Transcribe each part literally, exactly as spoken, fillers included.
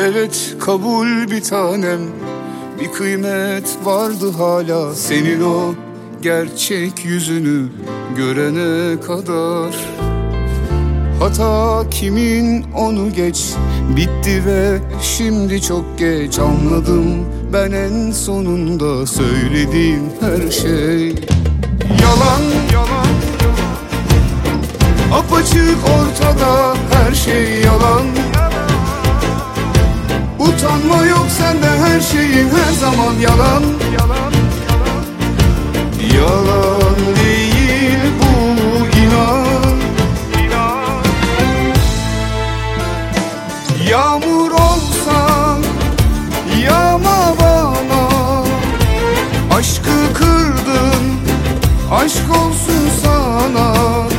Evet kabul bir tanem, bir kıymet vardı hala senin o gerçek yüzünü görene kadar. Hata kimin onu geç, bitti ve şimdi çok geç. Anladım ben en sonunda söylediğim her şey yalan, yalan. Apaçık ortada her şey yalan. Utanma yok sende, her şeyin her zaman yalan. Yalan değil bu, inan. Yağmur olsan yağma bana. Aşkı kırdın, aşk olsun sana.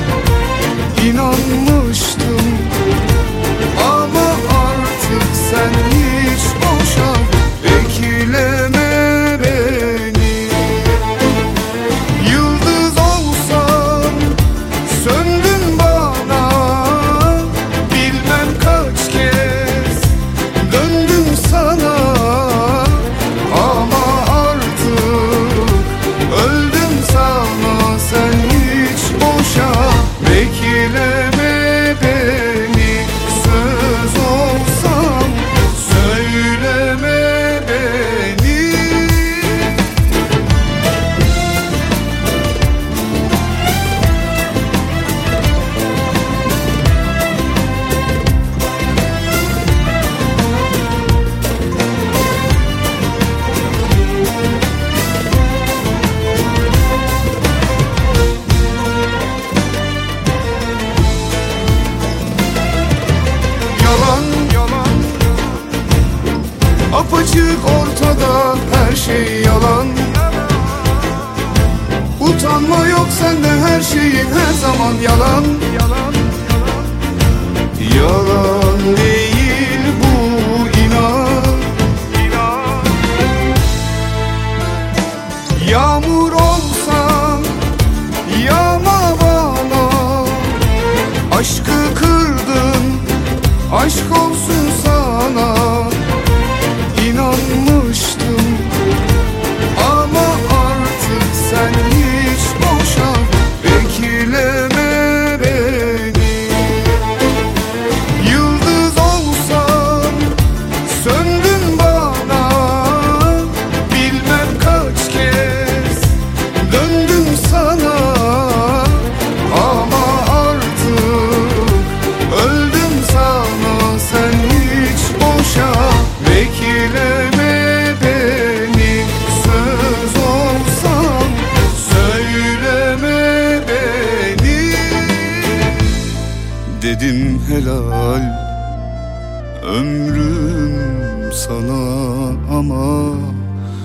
İnanmıştım ama artık sen hiç boşa bekleme beni. Yıldız olsan söndün bana. Bilmem kaç kez döndüm sana. Ama artık öldüm sana. Sen hiç boşa bekleme beni. Söz olsam söyleme beni. Apaçık ortada her şey yalan. Utanma yok sende, her şeyin her zaman yalan. Yalan değil bu, inan. Yağmur olsan yağma bana. Aşkı kırdın, aşk olsun sana. İnanmıştım ama artık sen hiç boşa bekleme beni. Yıldız olsan söndün bana. Bilmem kaç kez döndüm sana. Ama artık öldüm sana. Sen hiç boşa bekleme beni. Söz olsam söyleme beni. Dedim helal ömrüm sana ama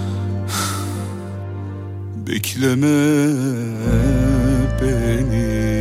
bekleme beni.